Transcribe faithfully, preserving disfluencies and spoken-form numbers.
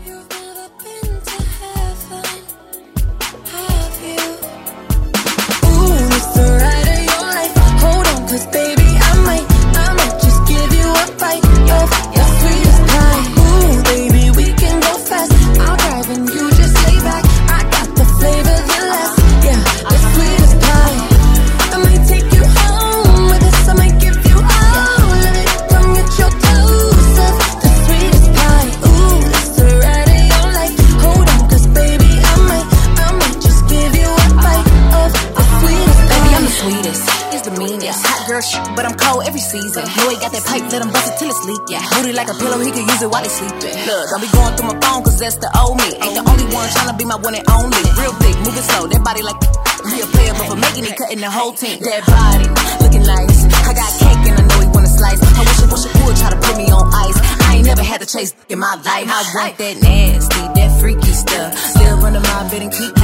You've never been to heaven, have you? Ooh, it's the ride of your life. Hold on, cause baby, I might, I might just give you a bite of your sweetest pie. Ooh, baby, we can go fast. I'll drive and you just lay back. I got the flavor, the last, yeah, the sweetest pie. I might take you home with us, I might give you all of it. Come get your dose of the sweetest pie. Ooh, it's the ride of your life. Hold on, cause baby, I might, I might just give you a bite of the sweetest pie. Baby, I'm the sweetest, it's the meanest. Hot girl shit, but I'm cold every season. Boy, got that pipe, let him bust it till it's leak. Yeah, booty like a pillow, he can use it while he sleeping. Look, don't be going through my phone, cause that's the old me. Ain't the only one tryna be my one and only. Real thick, moving slow, that body like real player, but for making it, cutting the whole team. That body, looking nice. I got cake and I know he wanna slice. I wish I wish I would try to put me on ice. I ain't never had to chase in my life. I want that nasty, that freaky stuff. Live under my bed and keep